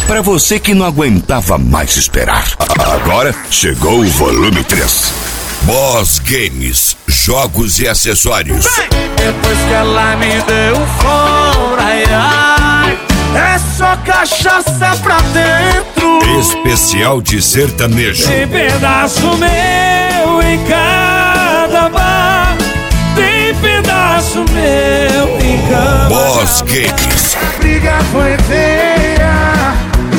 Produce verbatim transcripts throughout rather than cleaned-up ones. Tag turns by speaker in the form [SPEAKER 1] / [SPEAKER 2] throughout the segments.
[SPEAKER 1] Para você que não aguentava mais esperar. Agora chegou o volume três. Boss Games, jogos e acessórios.
[SPEAKER 2] Depois que ela me deu fora, ai, ai, é só cachaça pra dentro.
[SPEAKER 1] Especial de sertanejo.
[SPEAKER 2] Tem pedaço meu em cada bar. Tem pedaço meu em cada bar.
[SPEAKER 1] Boss Games.
[SPEAKER 2] A briga foi feia.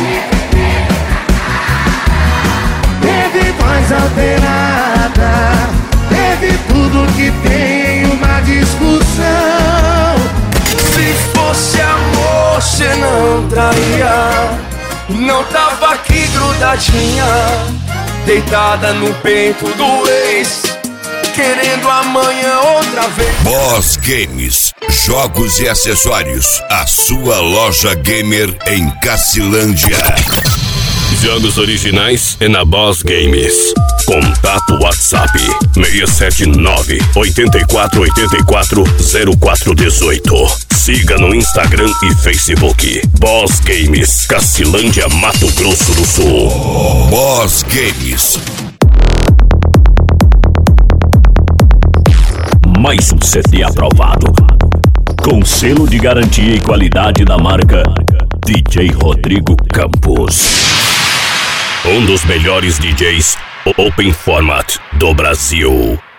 [SPEAKER 2] Teve voz alterada. Teve tudo que tem uma discussão. Se fosse amor, cê não traía. Não tava aqui grudadinha, deitada no peito do ex, querendo amanhã outra vez.
[SPEAKER 1] Boss Games, jogos e acessórios. A sua loja gamer em Cacilândia.
[SPEAKER 3] Jogos originais é na Boss Games. Contato WhatsApp seis sete nove, oito quatro oito quatro, zero quatro um oito. Siga no Instagram e Facebook. Boss Games, Cacilândia, Mato Grosso do Sul.
[SPEAKER 1] Boss Games.
[SPEAKER 4] Mais um C D aprovado, com selo de garantia e qualidade da marca D J Rodrigo Campos. Um dos melhores D Js Open Format do Brasil.